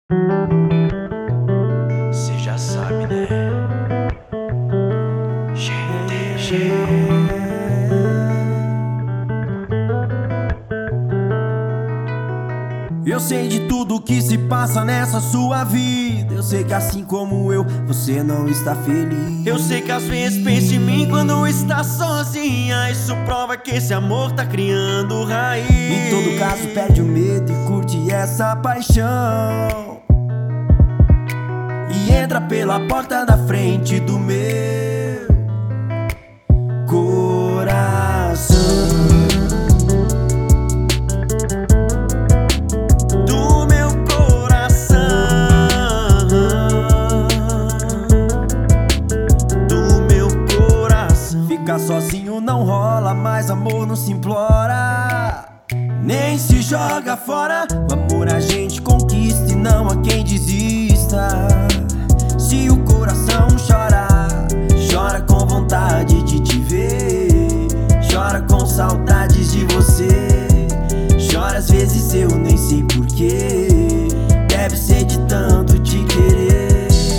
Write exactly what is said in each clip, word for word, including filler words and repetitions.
Cê já sabe, né? G D G. Eu sei de tudo que se passa nessa sua vida. Eu sei que assim como eu, você não está feliz. Eu sei que às vezes pensa em mim quando está sozinha. Isso prova que esse amor tá criando raiz. Em todo caso perde o medo e curte essa paixão, e entra pela porta da frente do meu coração. Ficar sozinho não rola, mas amor não se implora, nem se joga fora. O amor a gente conquista e não há quem desista. Se o coração chora, chora com vontade de te ver, chora com saudades de você, chora às vezes eu nem sei porquê. Deve ser de tanto te querer.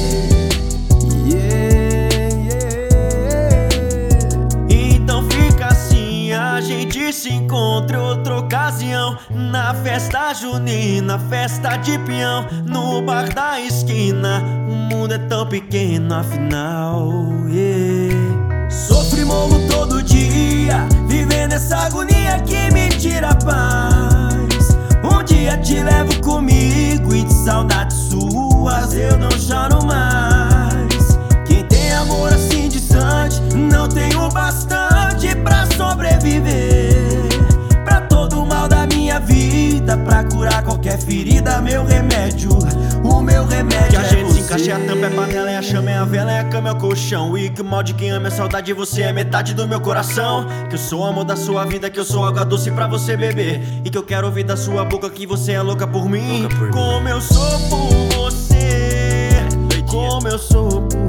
A gente se encontra em outra ocasião, na festa junina, festa de peão, no bar da esquina. O mundo é tão pequeno afinal, yeah. Sofro e morro todo dia, vivendo essa agonia que me tira a paz. Um dia te levo comigo e de saudades suas eu não choro mais. Quem tem amor assim distante não tem o bastante pra sobreviver. Pra todo o mal da minha vida, pra curar qualquer ferida, meu remédio, o meu remédio que a é gente você. se encaixa, a tampa é panela, é a chama, é a vela, é a cama, é o colchão. E que o mal de quem ama é saudade, você é metade do meu coração. Que eu sou o amor da sua vida, que eu sou água doce pra você beber, e que eu quero ouvir da sua boca que você é louca por mim, Louca por como mim. eu sou por você, como eu sou por